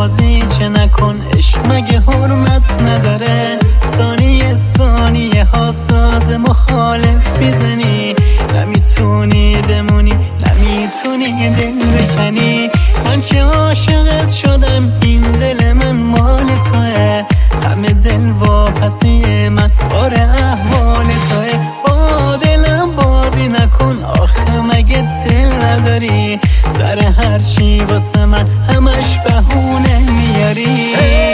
بازی چه نکن، عشق مگه حرمت نداره؟ ثانیه ثانیه ها ساز مخالف میزنی، نمیتونی بمونی نمیتونی دل بکنی. من که عاشقت شدم، این دل من مال توه، همه دل واپسی من آره احوال توه. با دلم بازی نکن، آخه مگه دل نداری؟ سر هر چی واسه من همش بهونه میاری.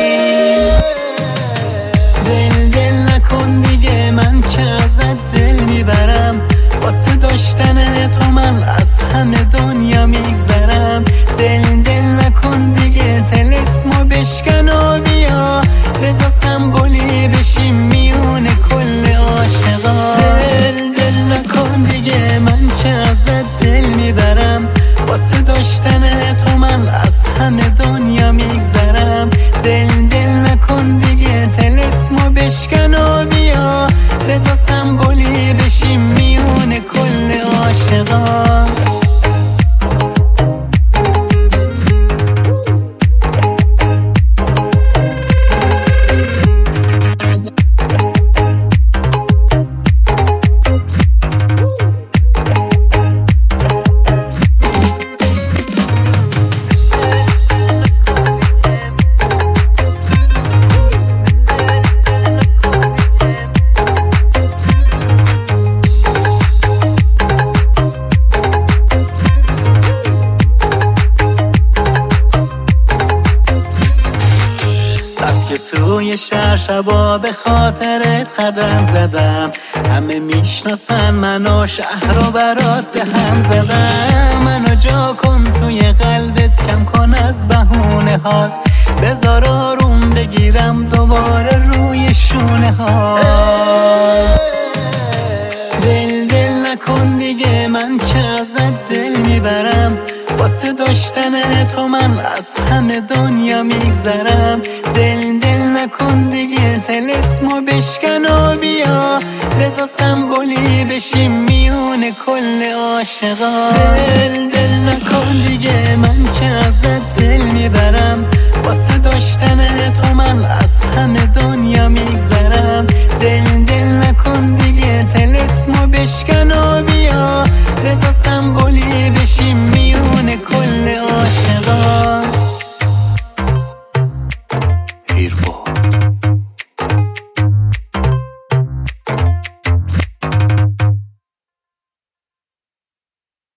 دل نکن دیگه، من که ازت دل میبرم، واسه داشتن تو من از همه دنیا میگذرم. دل نکن دیگه، طلسمو بشکن و بیا، بذار سمبولی بشیم میون کل عاشقا. دل نکن دیگه، من که ازت دل میبرم، واسه داشتن تو من از همه دنیا میگذرم. دل نکن دیگه، طلسمو بشکن و بیا، بذار سمبولی بشیم میون کل عاشقا. توی شهر شبا به خاطرت قدم زدم، همه میشناسن منو، شهر رو برات به هم زدم. منو جا کن توی قلبت، کم کن از بهونه هات، بذار آروم بگیرم دوباره روی شونه هات. دل نکن دیگه، من که ازت دل میبرم، واسه داشتن تو من از همه دنیا میگذرم. دل نکن دیگه، طلسمو بشکن و بیا، بذار سمبولی بشیم میون کل عاشقا. دل نکن دیگه، من که ازت دل میبرم،